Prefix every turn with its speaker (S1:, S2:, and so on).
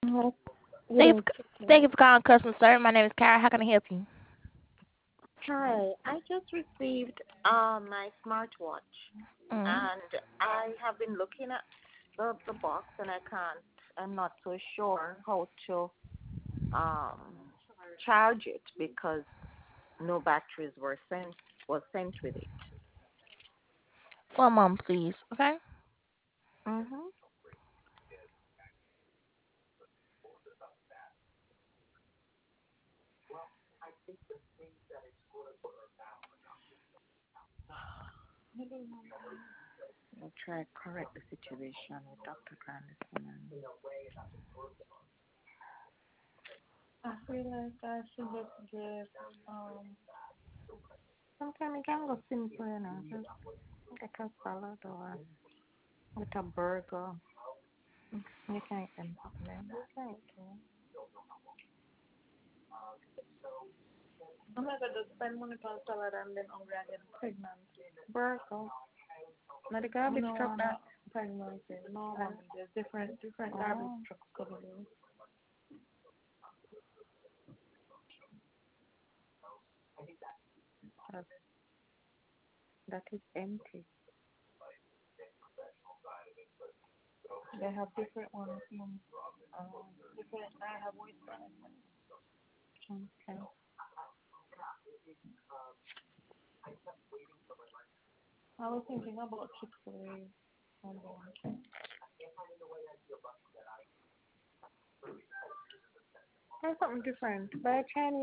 S1: Hi, good
S2: Thank you,
S1: afternoon.
S2: thank you for calling customer service. My name is Kara. How can I help you?
S1: Hi, I just received my smartwatch,
S2: Mm.
S1: and I have been looking at the box, and I'm not so sure how to um charge it because no batteries were sent with it.
S2: One moment, please. Okay.
S1: Mhm. I'll try to correct the situation with Dr. Grandison. I feel like I should just get sometimes it can go simple, just like a salad or with a burger. You can eat them then. You can eat them. I'm not gonna spend money on salad and then hungry and get pregnant. Burger. Now the garbage truck that pregnancy. No, there's different garbage trucks coming. That, that is empty. They have different ones. Different. I have white rice. Okay. I was thinking about Chick-fil-A. Try something different. Buy a Chinese